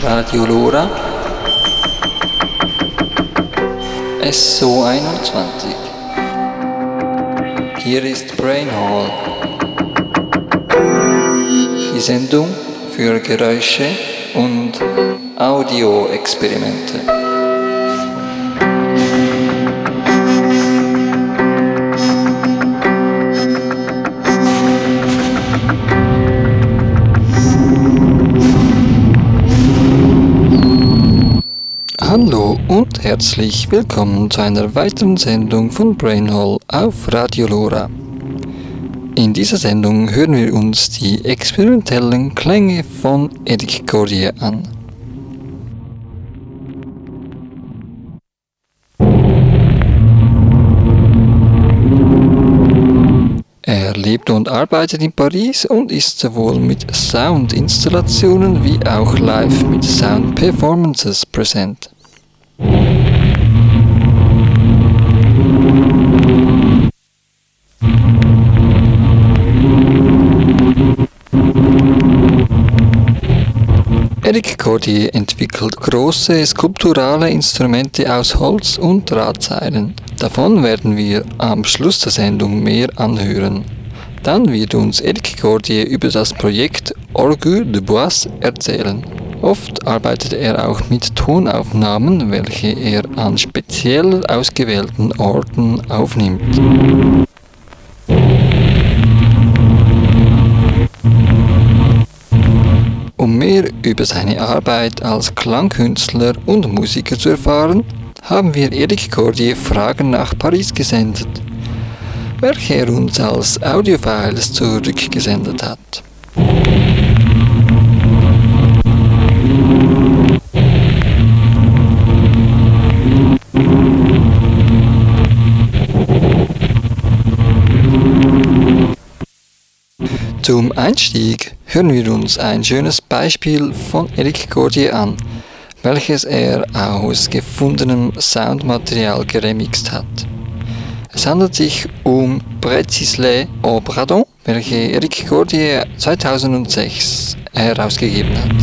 Radio Lora SO21. Hier ist Brain Hall, die Sendung für Geräusche und Audioexperimente. Hallo und herzlich willkommen zu einer weiteren Sendung von Brain Hall auf Radio Lora. In dieser Sendung hören wir uns die experimentellen Klänge von Eric Cordier an. Er lebt und arbeitet in Paris und ist sowohl mit Soundinstallationen wie auch live mit Sound-Performances präsent. Eric Cordier entwickelt große skulpturale Instrumente aus Holz und Drahtseilen. Davon werden wir am Schluss der Sendung mehr anhören. Dann wird uns Eric Cordier über das Projekt Orgue de Bois erzählen. Oft arbeitet er auch mit Tonaufnahmen, welche er an speziell ausgewählten Orten aufnimmt. Um mehr über seine Arbeit als Klangkünstler und Musiker zu erfahren, haben wir Eric Cordier Fragen nach Paris gesendet, welche er uns als Audiofiles zurückgesendet hat. Zum Einstieg hören wir uns ein schönes Beispiel von Eric Cordier an, welches er aus gefundenem Soundmaterial geremixt hat. Es handelt sich um Précislé au Bradon, welche Eric Cordier 2006 herausgegeben hat.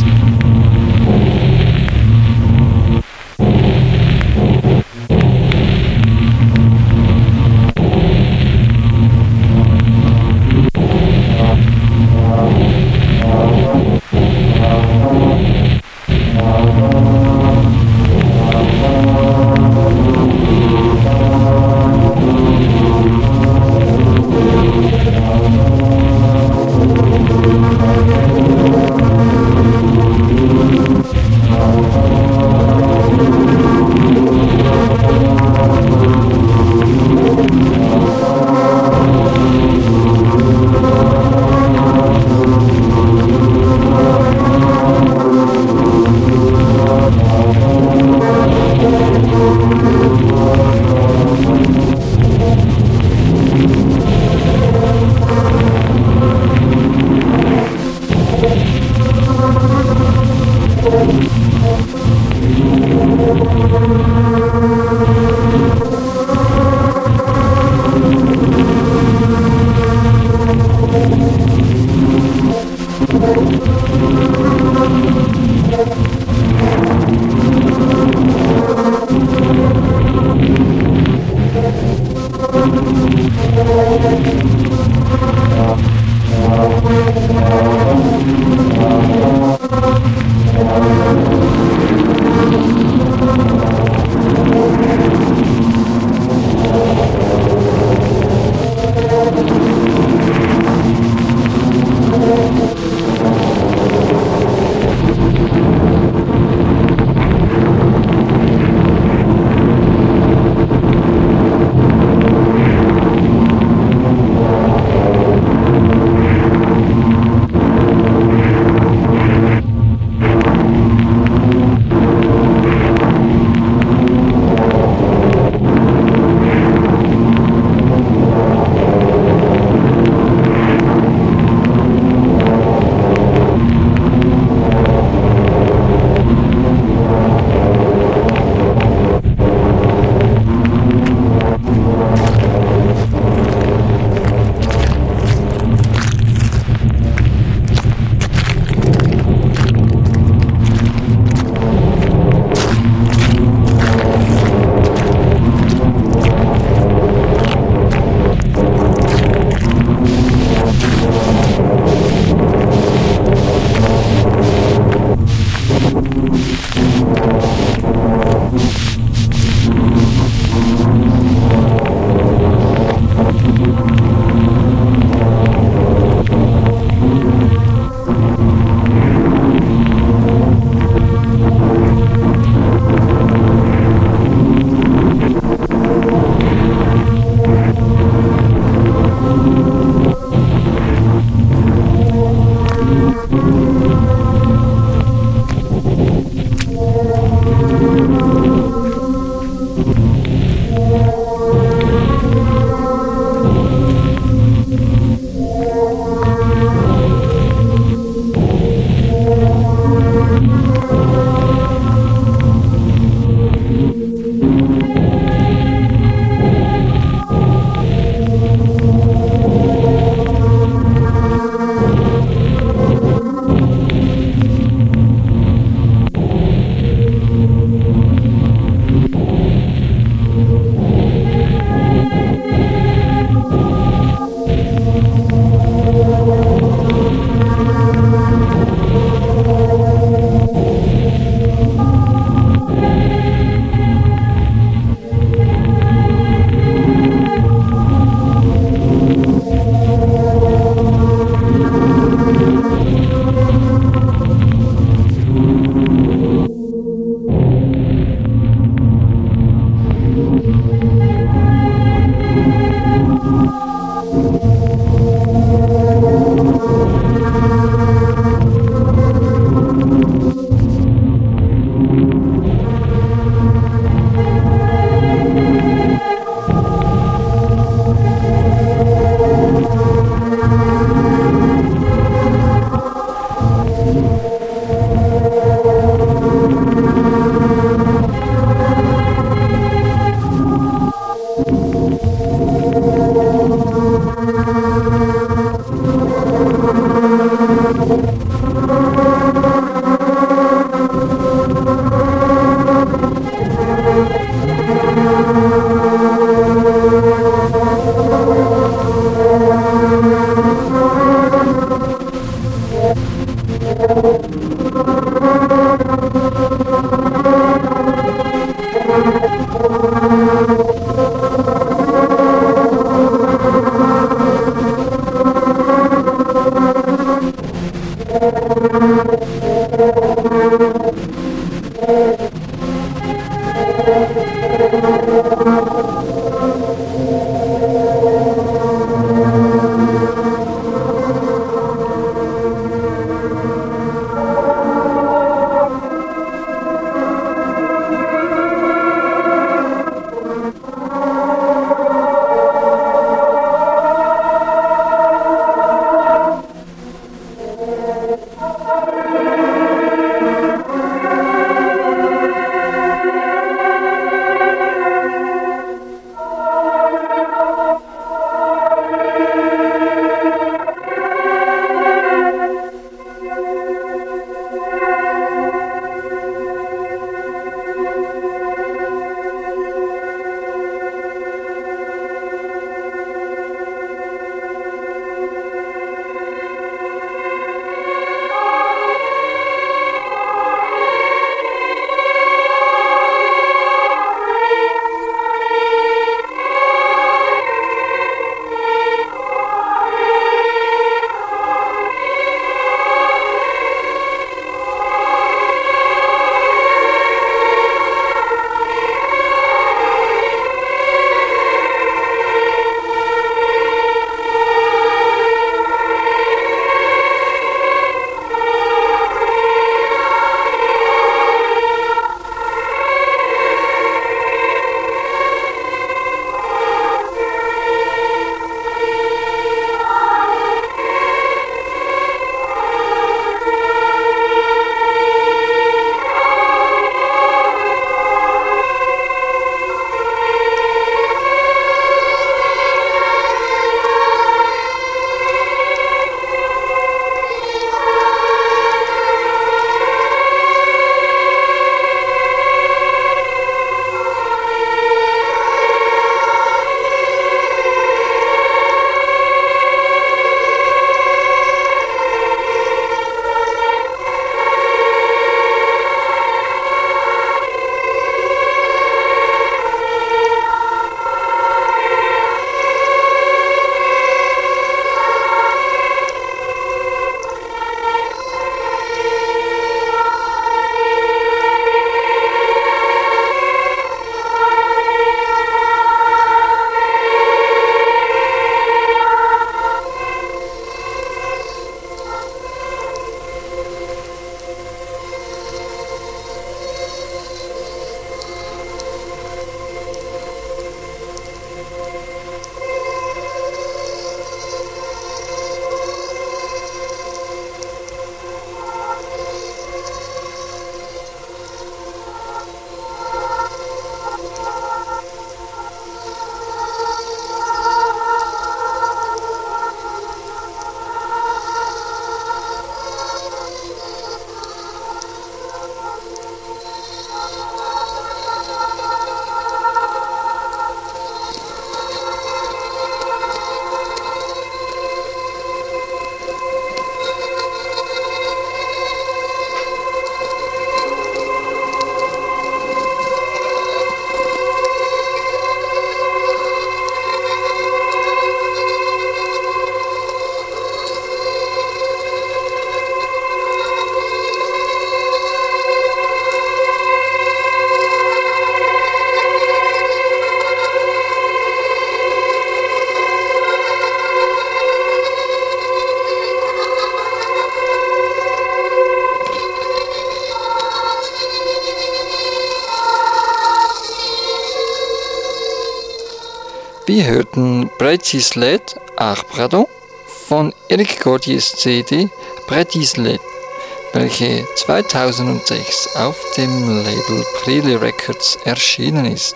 Wir hörten Bretisled, ach pardon, von Eric Gordiers CD Bretisled, welche 2006 auf dem Label Prele Records erschienen ist.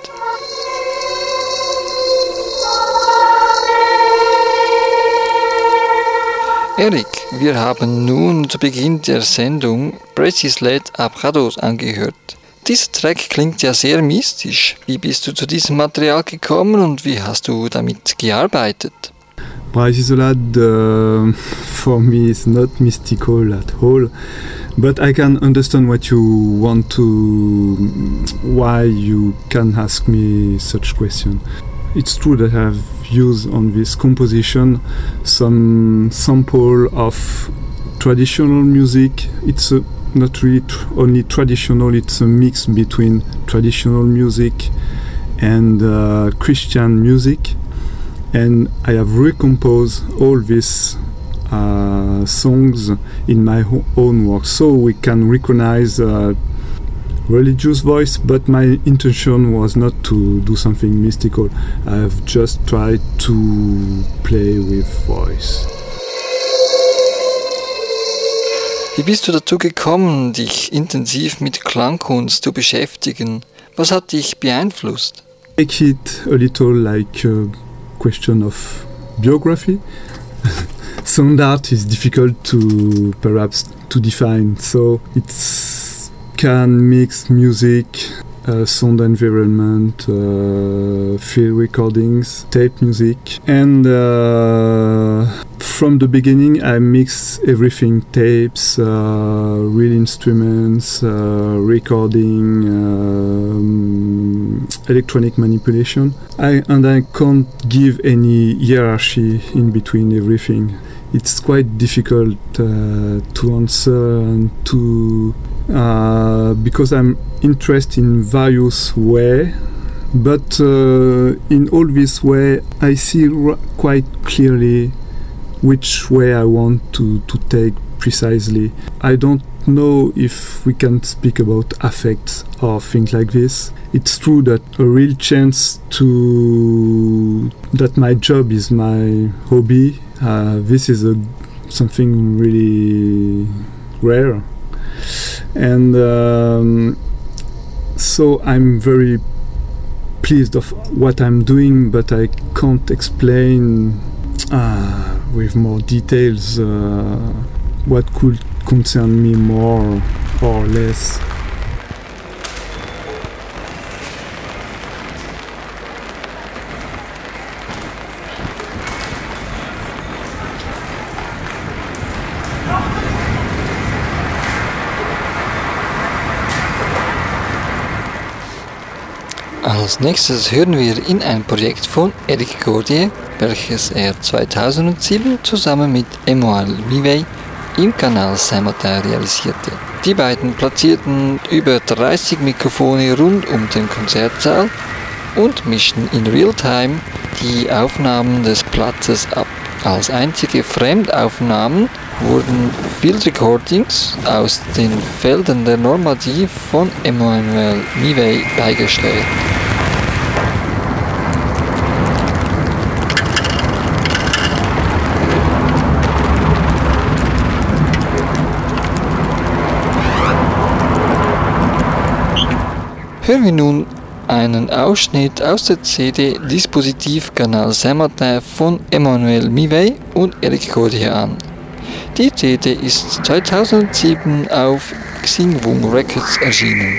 Eric, wir haben nun zu Beginn der Sendung Bretisled Abrados angehört. Dieser Track klingt ja sehr mystisch. Wie bist du zu diesem Material gekommen und wie hast du damit gearbeitet? Bretisled for me is not mystical at all, but I can understand what you want to, why you can ask me such question. It's true that I have used on this composition some sample of traditional music. It's not really only traditional, it's a mix between traditional music and Christian music. And I have recomposed all these songs in my own work, so we can recognize religious voice, but my intention was not to do something mystical. I have just tried to play with voice. Wie bist du dazu gekommen, dich intensiv mit Klangkunst zu beschäftigen? Was hat dich beeinflusst? Make it a little like a question of biography. Sound art is difficult to perhaps to define, so it's can mix music, sound environment, field recordings, tape music, and from the beginning I mix everything: tapes, real instruments, recording, electronic manipulation. I can't give any hierarchy in between everything. It's quite difficult to answer and to because I'm interested in various way, but in all this way I see quite clearly which way I want to take precisely. I don't know if we can speak about affects or things like this. It's true that a real chance to that my job is my hobby. This is something really rare, and so I'm very pleased of what I'm doing, but I can't explain with more details what could concern me more or less. Als nächstes hören wir in ein Projekt von Eric Gordier, welches er 2007 zusammen mit Emmanuel Mivey im Kanal Saint-Martin realisierte. Die beiden platzierten über 30 Mikrofone rund um den Konzertsaal und mischten in Realtime die Aufnahmen des Platzes ab. Als einzige Fremdaufnahmen wurden Field Recordings aus den Feldern der Normandie von Emmanuel Mivey beigestellt. Hören wir nun einen Ausschnitt aus der CD Dispositif Canal Saint-Martin von Emmanuel Mivey und Eric Gordier an. Die CD ist 2007 auf Xingwung Records erschienen.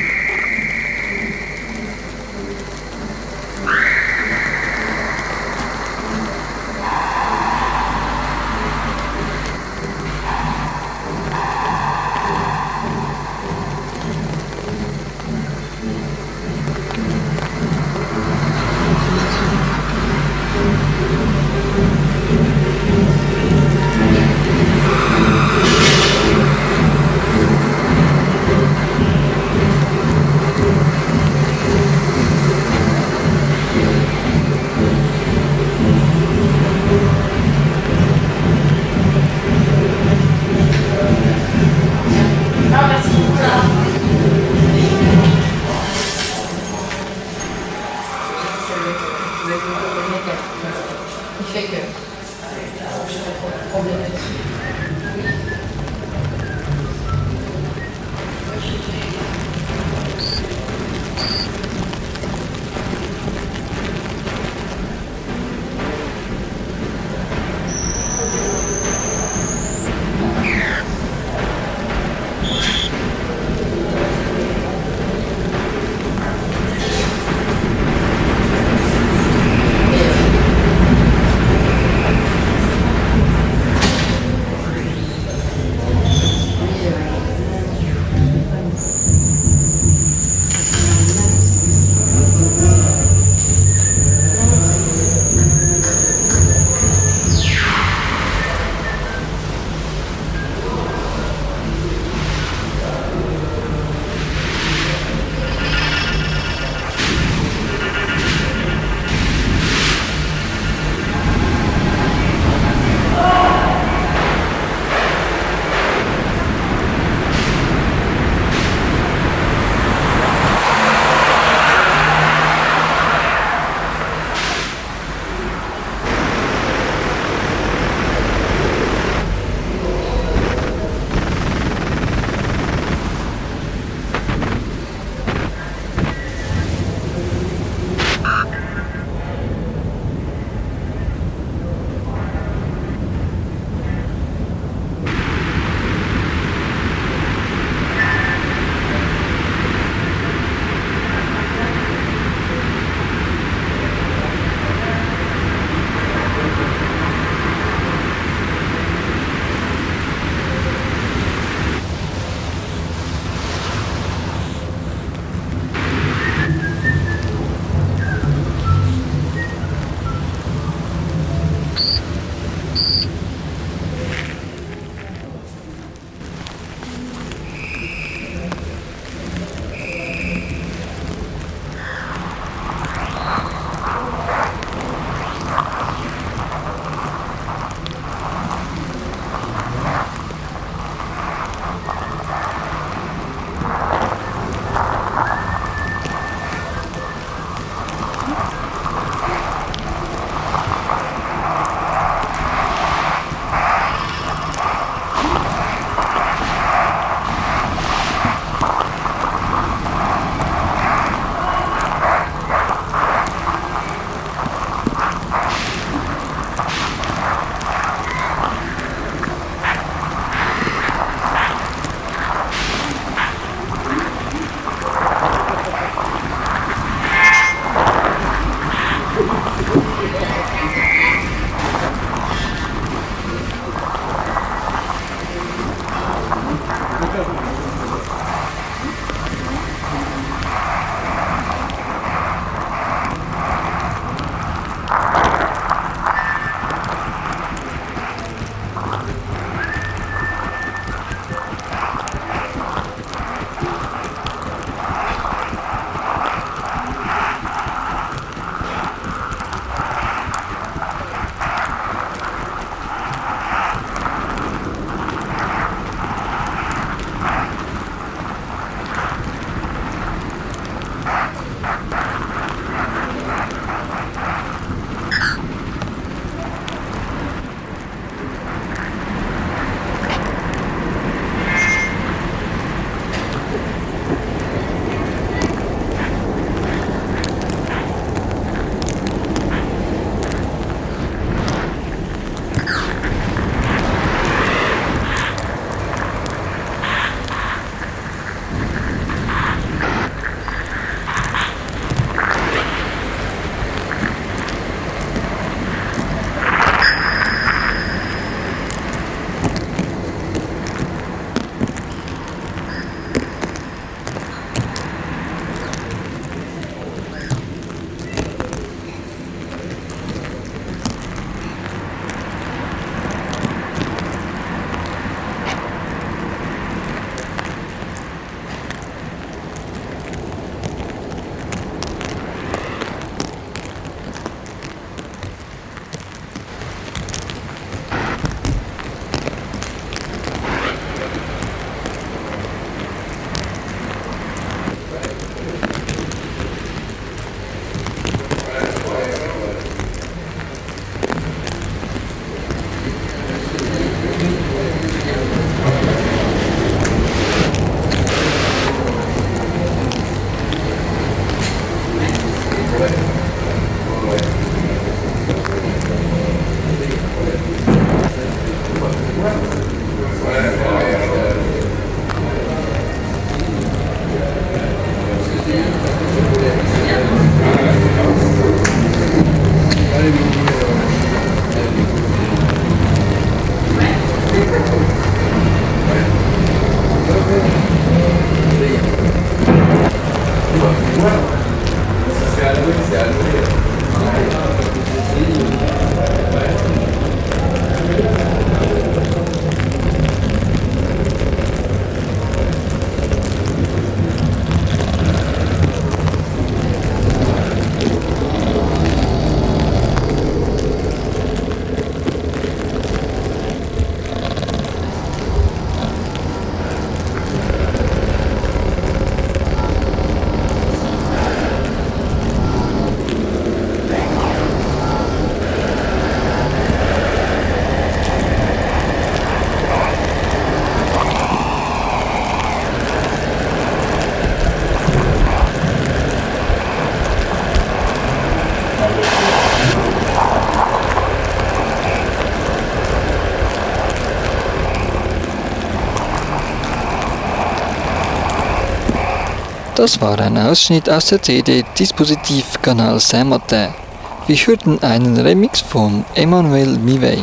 Das war ein Ausschnitt aus der CD Dispositif Canal Saint-Martin. Wir hörten einen Remix von Emmanuel Mivey.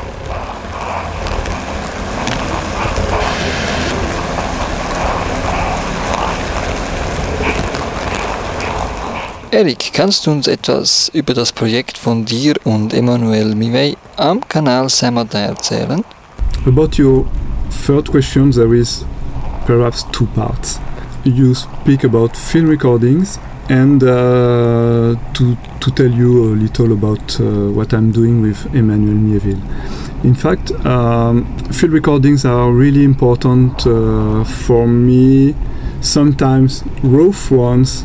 Erik, kannst du uns etwas über das Projekt von dir und Emmanuel Mivey am Canal Saint-Martin erzählen? About your third question, there is perhaps two parts. You speak about field recordings and to tell you a little about what I'm doing with Emmanuel Mieville. In fact, field recordings are really important for me, sometimes rough ones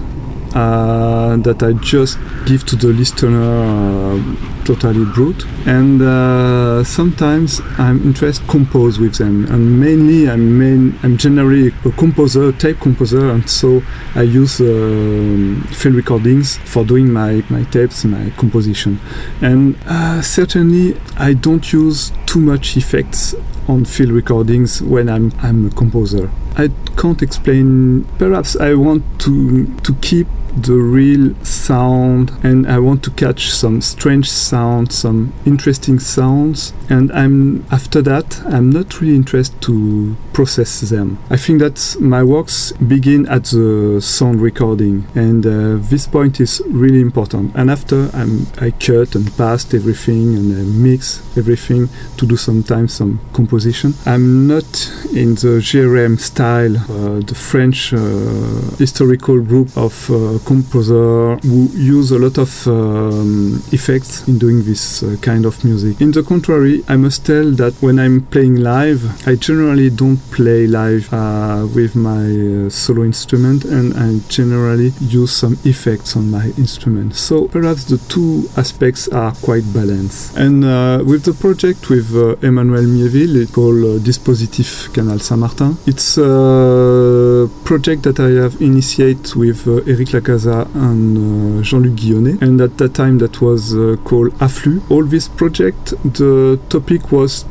that I just give to the listener totally brute, and sometimes I'm interested to compose with them, and mainly I'm generally a composer, tape composer, and so I use field recordings for doing my tapes, my composition. And certainly I don't use too much effects on field recordings when I'm a composer. I can't explain. Perhaps I want to keep the real sound, and I want to catch some strange sounds, some interesting sounds, and after that I'm not really interested to process them. I think that my works begin at the sound recording, and this point is really important. And after I cut and paste everything and I mix everything to do sometimes some composition. I'm not in the GRM style, the French historical group of composer who use a lot of effects in doing this kind of music. In the contrary, I must tell that when I'm playing live, I generally don't play live with my solo instrument, and I generally use some effects on my instrument. So perhaps the two aspects are quite balanced. And with the project with Emmanuel Mieville, it's called Dispositif Canal Saint-Martin. It's a project that I have initiated with Eric Lacasa and Jean-Luc Guillonnet, and at that time that was called Afflux. All this project, the topic was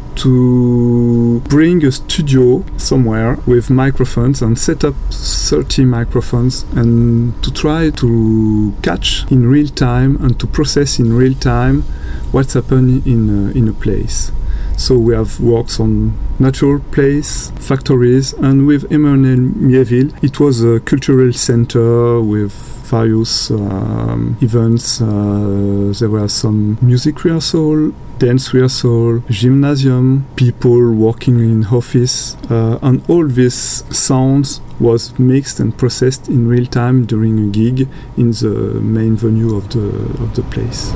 to bring a studio somewhere with microphones and set up 30 microphones and to try to catch in real time and to process in real time what's happening in a place. So we have works on natural place, factories, and with Emmanuel Mieville, it was a cultural center with various events. There were some music rehearsal, dance rehearsal, gymnasium, people working in office, and all these sounds was mixed and processed in real time during a gig in the main venue of the place.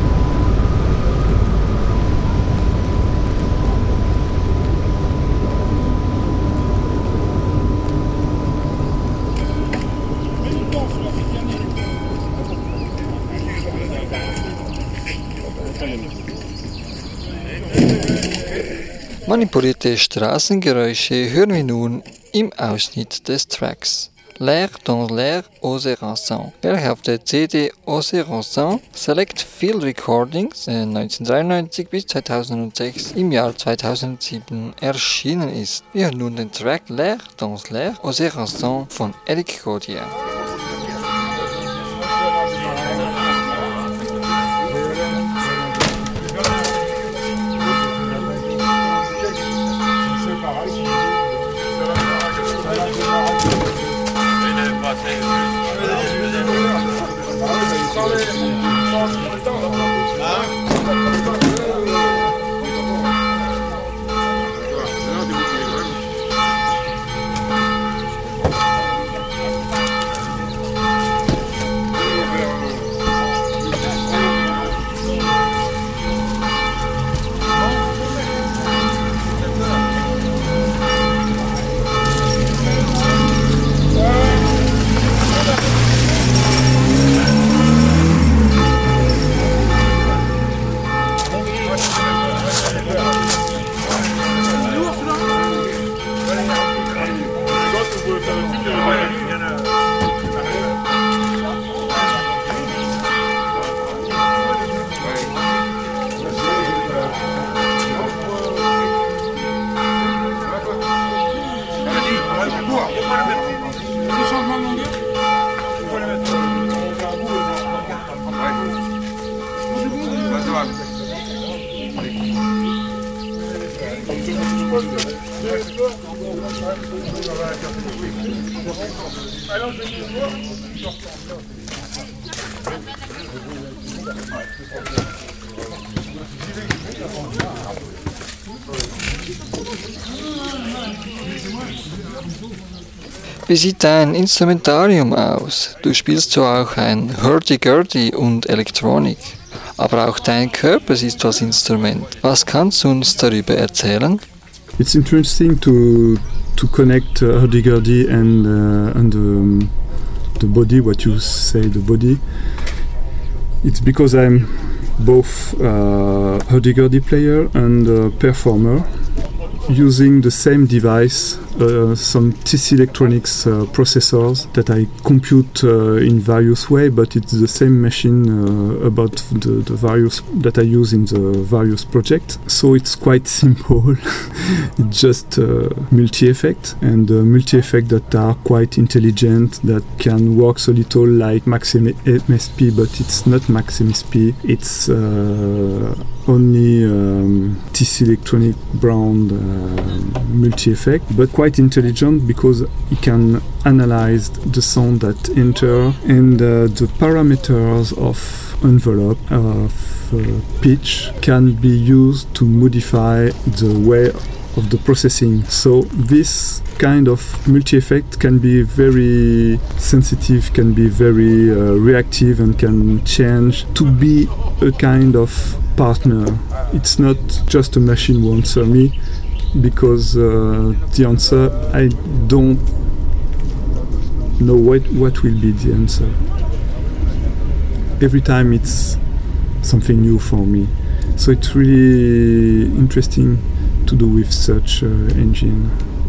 Manipulierte Straßengeräusche hören wir nun im Ausschnitt des Tracks L'air dans l'air Ose-Rançon, welcher auf der CD Ose-Rançon Select Field Recordings 1993 bis 2006 im Jahr 2007 erschienen ist. Wir hören nun den Track L'air dans l'air Ose-Rançon von Eric Gaudier. Wie sieht dein Instrumentarium aus? Du spielst zwar auch ein Hurdy-Gurdy und Elektronik, aber auch dein Körper ist als Instrument. Was kannst du uns darüber erzählen? It's interesting to connect hurdy-gurdy and the body, what you say, the body. It's because I'm both hurdy-gurdy player and performer, using the same device, some TC Electronics processors that I compute in various ways, but it's the same machine about the various that I use in the various projects. So it's quite simple. It's just multi-effect, and multi-effect that are quite intelligent, that can work a little like Maxim MSP, but it's not Maxim MSP. It's only TC Electronic brand multi-effect, but quite intelligent because it can analyze the sound that enter and the parameters of envelope of pitch can be used to modify the way of the processing. So this kind of multi-effect can be very sensitive, can be very reactive, and can change to be a kind of partner. It's not just a machine who answer me, because the answer, I don't know what will be the answer. Every time it's something new for me. So it's really interesting to do with such engine.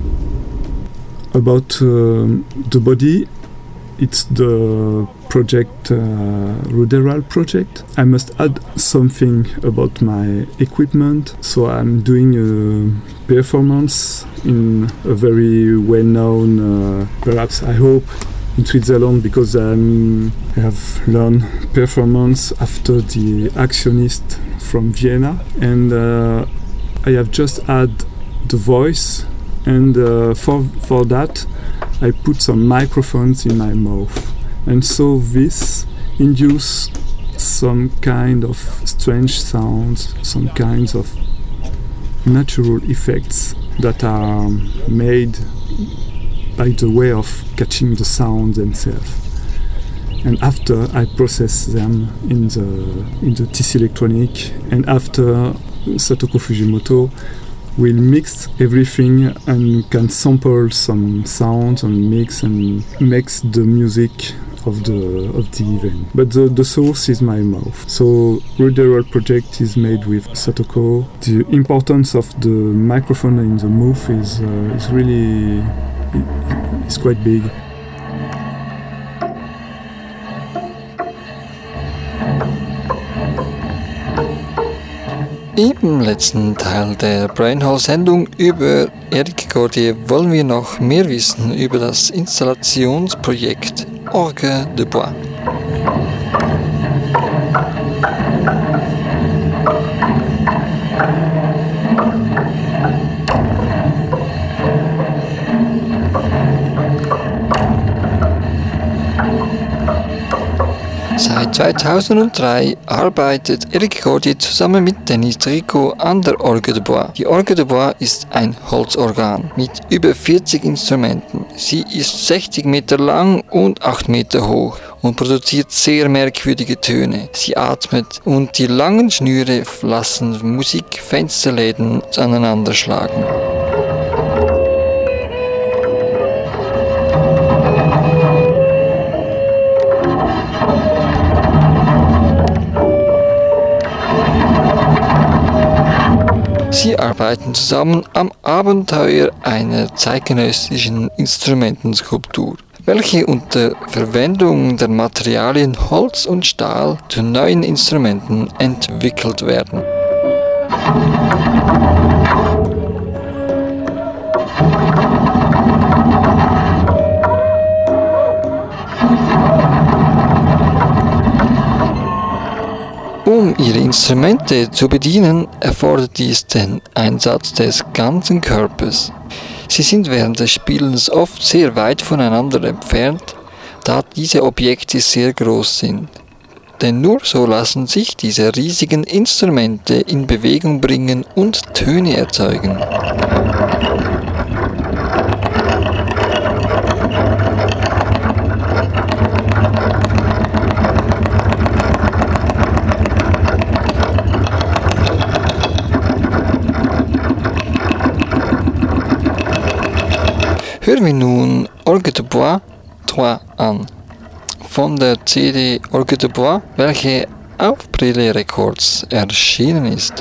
About the body, it's the project Ruderal project. I must add something about my equipment. So I'm doing a performance in a very well-known, perhaps I hope, in Switzerland, because I have learned performance after the Actionist from Vienna, and I have just add the voice, and for that I put some microphones in my mouth, and so this induce some kind of strange sounds, some kinds of natural effects that are made by the way of catching the sound themselves. And after I process them in the TC Electronic, and after Satoko Fujimoto will mix everything and can sample some sounds and mix and makes the music of the event. But the source is my mouth. So Ruderal project is made with Satoko. The importance of the microphone in the mouth is really it's quite big. Im letzten Teil der Brainhole-Sendung über Eric Gordier wollen wir noch mehr wissen über das Installationsprojekt Orgue de Bois. Seit 2003 arbeitet Eric Gordier zusammen mit Denis Tricot an der Orgue de Bois. Die Orgue de Bois ist ein Holzorgan mit über 40 Instrumenten. Sie ist 60 Meter lang und 8 Meter hoch und produziert sehr merkwürdige Töne. Sie atmet und die langen Schnüre lassen Musikfensterläden aneinanderschlagen. Sie arbeiten zusammen am Abenteuer einer zeitgenössischen Instrumentenskulptur, welche unter Verwendung der Materialien Holz und Stahl zu neuen Instrumenten entwickelt werden. Um ihre Instrumente zu bedienen, erfordert dies den Einsatz des ganzen Körpers. Sie sind während des Spielens oft sehr weit voneinander entfernt, da diese Objekte sehr groß sind. Denn nur so lassen sich diese riesigen Instrumente in Bewegung bringen und Töne erzeugen. Hören wir nun Orgue de Bois 3 an, von der CD Orgue de Bois, welche auf Brille Records erschienen ist.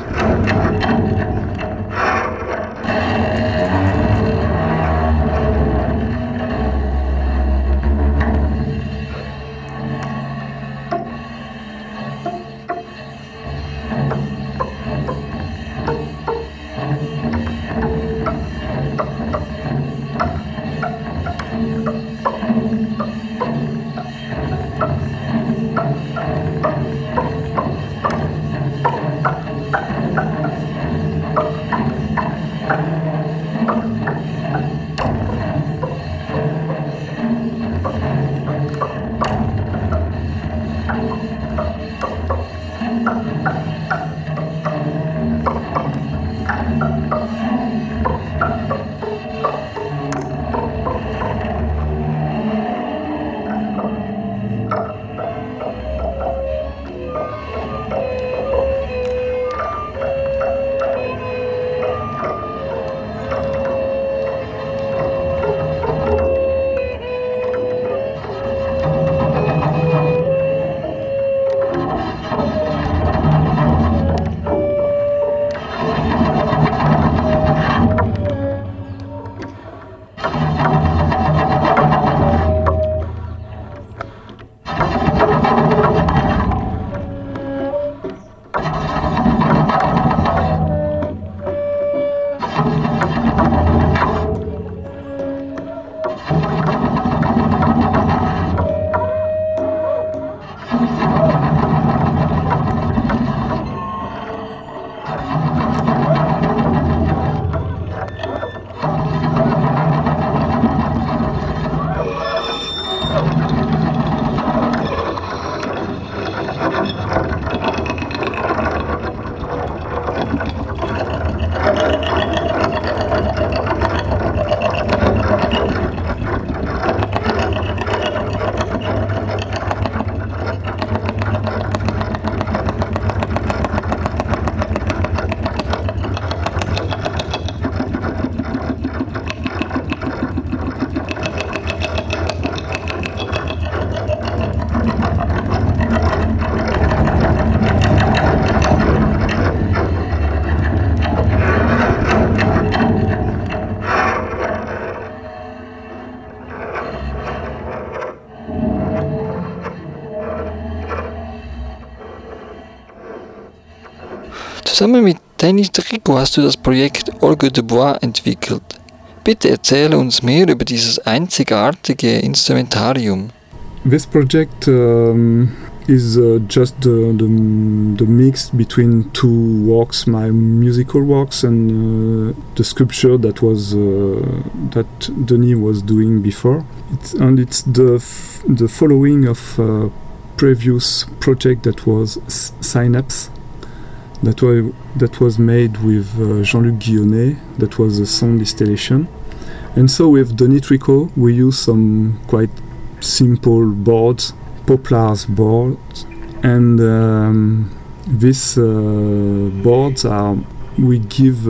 Zusammen mit Denis Tricot hast du das Projekt Orgue de Bois entwickelt. Bitte erzähle uns mehr über dieses einzigartige Instrumentarium. This project is just the mix between two works, my musical works and the sculpture that that Denis was doing before. It's the following of a previous project that was Synapse. That was made with Jean-Luc Guillonnet. That was a sound installation. And so with Denis Tricot, we use some quite simple boards, Poplars boards, and these boards we give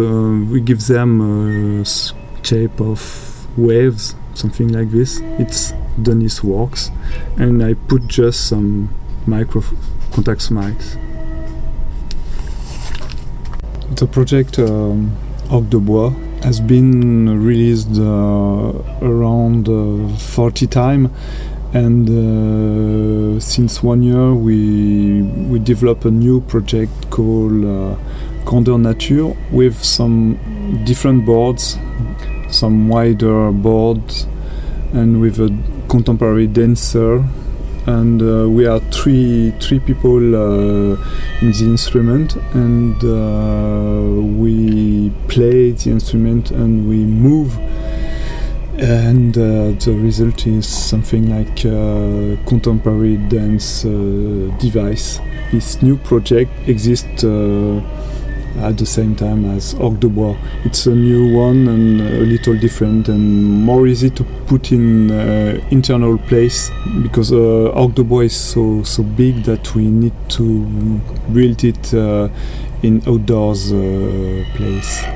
them a shape of waves, something like this. It's Denis' works, and I put just some Contax mics. The project Orgue de Bois has been released around 40 times, and since 1 year we developed a new project called Grandeur Nature with some different boards, some wider boards, and with a contemporary dancer and we are three people in the instrument, and we play the instrument and we move, and the result is something like a contemporary dance device. This new project exists at the same time as Orgue de Bois. It's a new one and a little different and more easy to put in internal place, because Orgue de Bois is so big that we need to build it in outdoors place.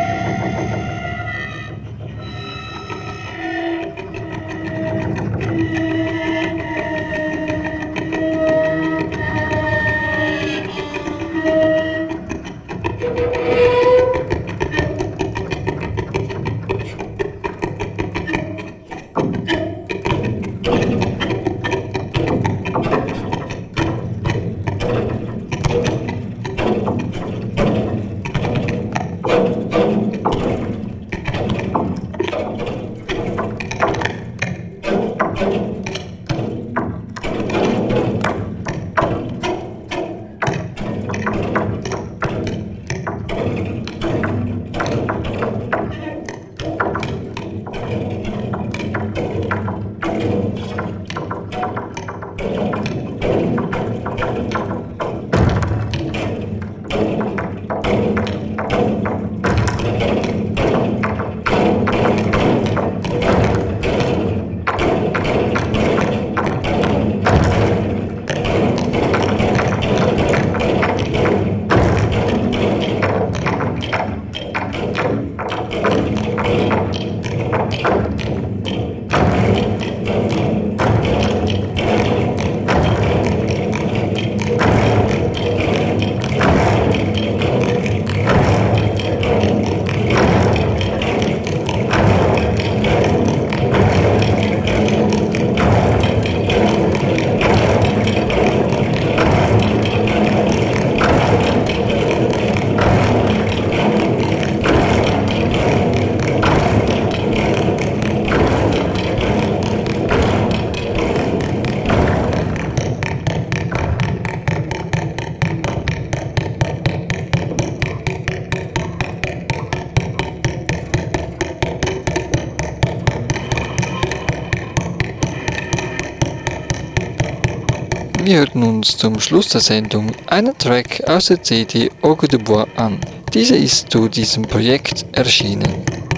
Wir hörten uns zum Schluss der Sendung einen Track aus der CD Orgue de Bois an. Diese ist zu diesem Projekt erschienen.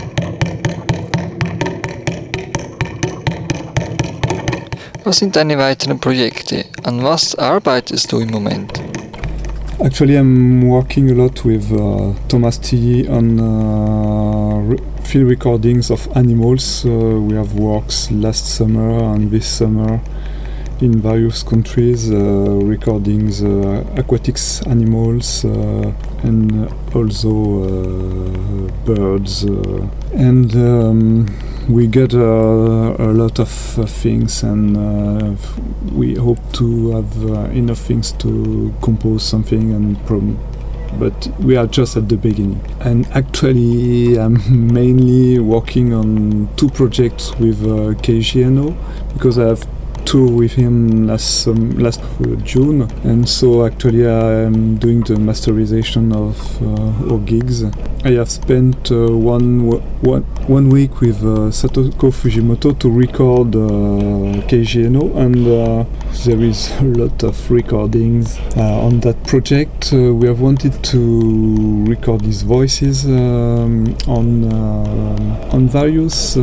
Was sind deine weiteren Projekte? An was arbeitest du im Moment? Actually, I'm working a lot with Thomas Tilly on field recordings of animals. We have works last summer and this summer in various countries, recordings aquatics animals and also birds. And we get a lot of things, and we hope to have enough things to compose something, but we are just at the beginning. And actually I'm mainly working on two projects with Keiji Eno, because I have toured with him last June, and so actually I am doing the masterization of our gigs. I have spent one week with Satoko Fujimoto to record Keiji Eno, and there is a lot of recordings on that project. We have wanted to record his voices on various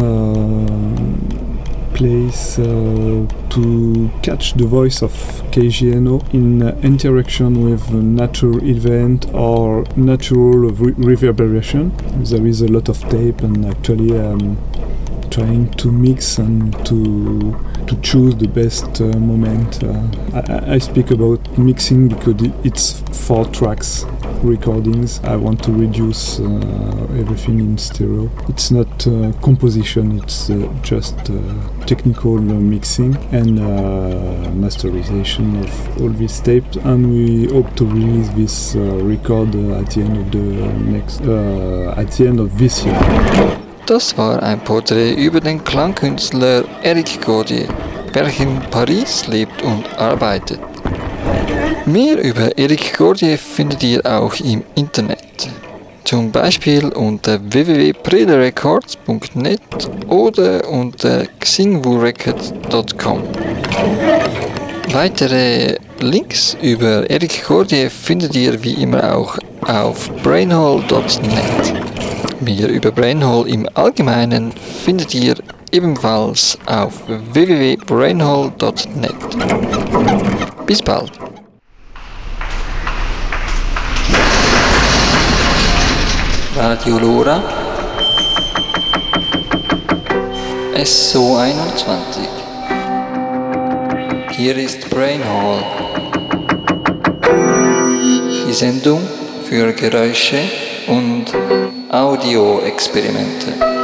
place to catch the voice of Keiji Eno in interaction with natural event or natural reverberation. There is a lot of tape, and actually I'm trying to mix and to choose the best moment. I speak about mixing because it's 4 tracks recordings. I want to reduce everything in stereo. It's not composition, it's just technical mixing and masterization of all these tapes, and we hope to release this record at the end of this year. Das war ein Porträt über den Klangkünstler Eric Gordier. welcher in Paris lebt und arbeitet. Mehr über Eric Gordier findet ihr auch im Internet. Zum Beispiel unter www.prederecords.net oder unter xingwoorecords.com. Weitere Links über Eric Gordier findet ihr wie immer auch auf brainhole.net. Mehr über Brainhole im Allgemeinen findet ihr ebenfalls auf www.brainhole.net. Bis bald! Radio Lora SO21. Hier ist Brainhole, die Sendung für Geräusche und Audioexperimente.